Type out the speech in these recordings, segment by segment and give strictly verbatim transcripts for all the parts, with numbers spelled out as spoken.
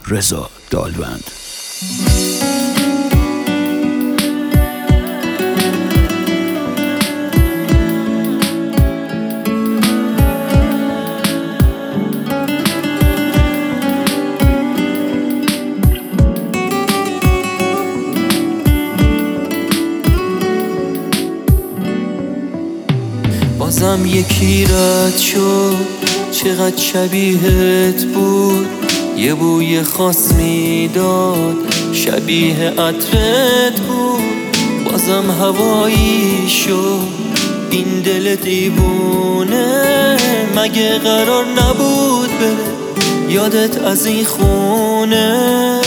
رضا دالوند. بازم یکی رد شد، چقدر شبیهت بود، یه بوی خاص میداد، شبیه عطرت بود. بازم هوایی شد این دل دیوونه، مگه قرار نبود بره یادت از این خونه؟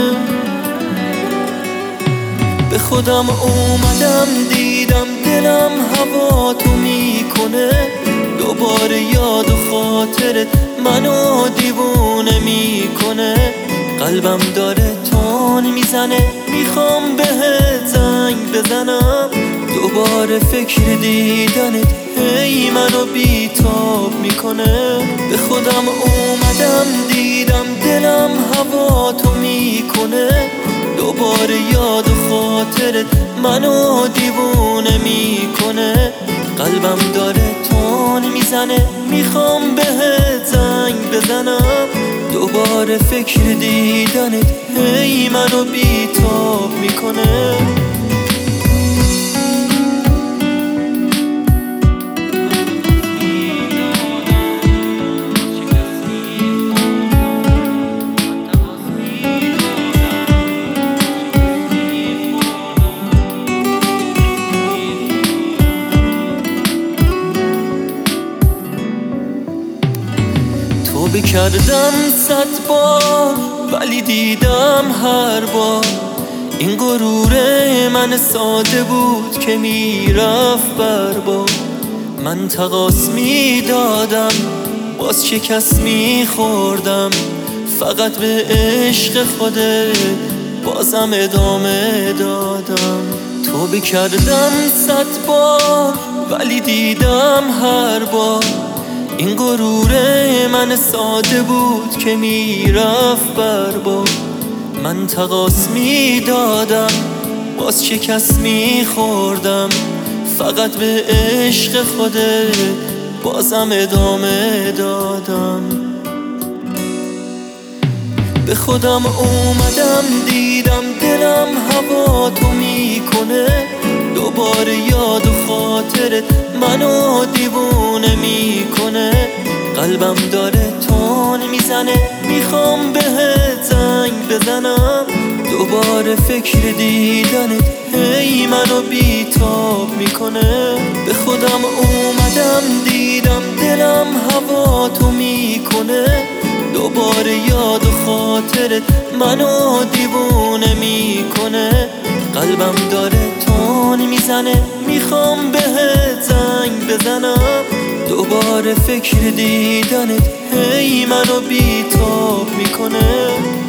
به خودم اومدم دیدم دلم هوا تو میکنه، دوباره یاد و خاطرت منو دیوونه میکنه. قلبم داره تون میزنه، میخوام بهت زنگ بزنم، دوباره فکر دیدنت هی منو بیتاب میکنه. به خودم اومدم دیدم دلم هوا تو میکنه، دوباره یاد و خاطرت منو دیوونه میکنه. قلبم داره تون میزنه، میخوام بهت زنگ بزنم، دوباره فکر دیدنت هی منو بیتاب میکنه. توبه کردم صد بار ولی دیدم هر بار این غرور من ساده بود که میرفت برباد. من تقاص میدادم باز شکست میخوردم، فقط به عشق خودت بازم ادامه دادم. توبه کردم صد بار ولی دیدم هر بار این غرور من ساده بود که میرفت برباد. من تقاص میدادم باز شکست میخوردم، فقط به عشق خودت بازم ادامه دادم. به خودم اومدم دیدم دلم هوا تو میکنه، دوباره یاد و خاطرت منو دیوونه میکنه. قلبم داره تون میزنه، میخوام بهت زنگ بزنم، دوباره فکر دیدنت هی منو بیتاب میکنه. به خودم اومدم دیدم دلم هوا تو میکنه، دوباره یاد و خاطرت منو دیوونه میکنه. قلبم داره تون میزنه، میخوام بهت زنگ بزنم، دوباره فکر دیدنت هی منو بیتاب میکنه.